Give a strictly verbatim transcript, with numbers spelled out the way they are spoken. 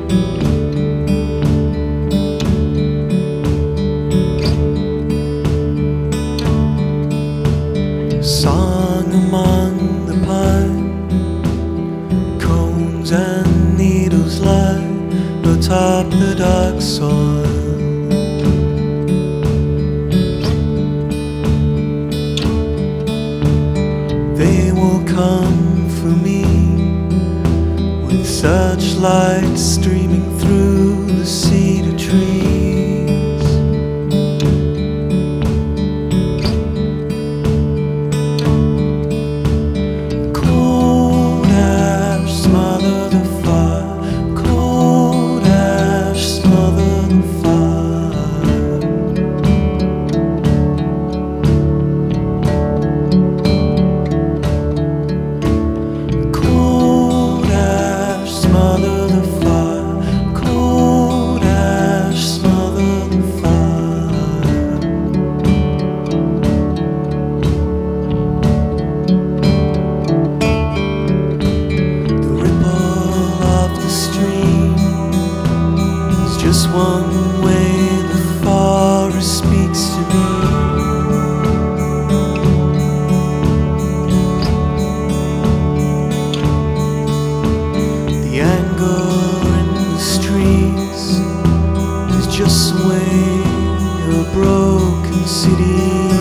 Song among the pine cones and needles lie atop the dark soil. They will come for me with such light streaming through the cedar trees. Cold ash smother the fire, cold ash smother the fire. Cold ash smother the fire, cold ash smother the fire. The ripple of the stream is just one way the forest speaks to me. The anger in the streets is just the way a broken city